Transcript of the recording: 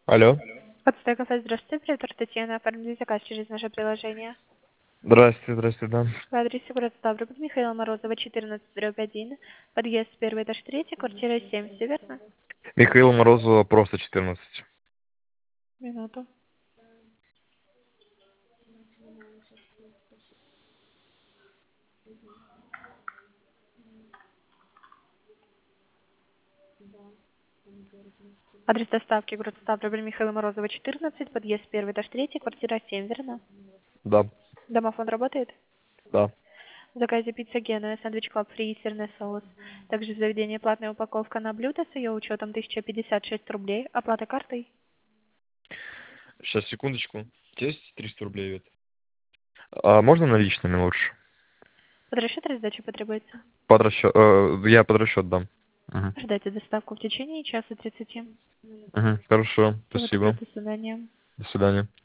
Алло. Подстой кафе, здравствуйте, привет, Татьяна, оформили заказ через наше приложение. Здрасте, здрасте, да. В адресе город Ставрополь, Михаила Морозова, 14/1, подъезд 1, этаж 3, квартира 7, все верно? Михаил Морозова, просто 14. Минуту. Адрес доставки город Ставрополь, Михаила Морозова, 14, подъезд 1, этаж 3, квартира 7, верно? Да, Домофон работает? да. В заказе пицца Гена, сэндвич клаб фри и сырный соус. Также в заведении платная упаковка на блюдо с ее учетом 1056 рублей. Оплата картой. Сейчас, секундочку. Есть 300 рублей, Вет? А можно наличными лучше? Под расчет раздачи потребуется. Под расчет, я под расчет дам. Угу. Ждайте доставку в течение часа 30. Угу. Хорошо, Всего доброго, спасибо. до свидания. До свидания.